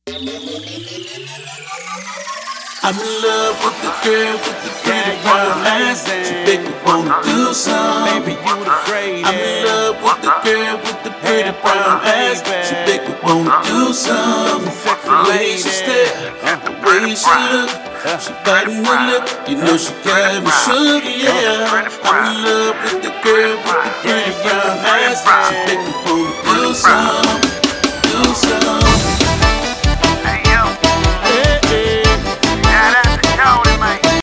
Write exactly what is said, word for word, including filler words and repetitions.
I'm in love with the girl with the pretty brown eyes. She make me wanna do some. Baby, you the greatest. I'm in love with the girl with the pretty brown eyes. She make me wanna do some. The way she stare, the way she look, she biting her lip. You know she got me sugar, yeah. I'm in love with the girl with the pretty brown eyes. She make me wanna do some, do some.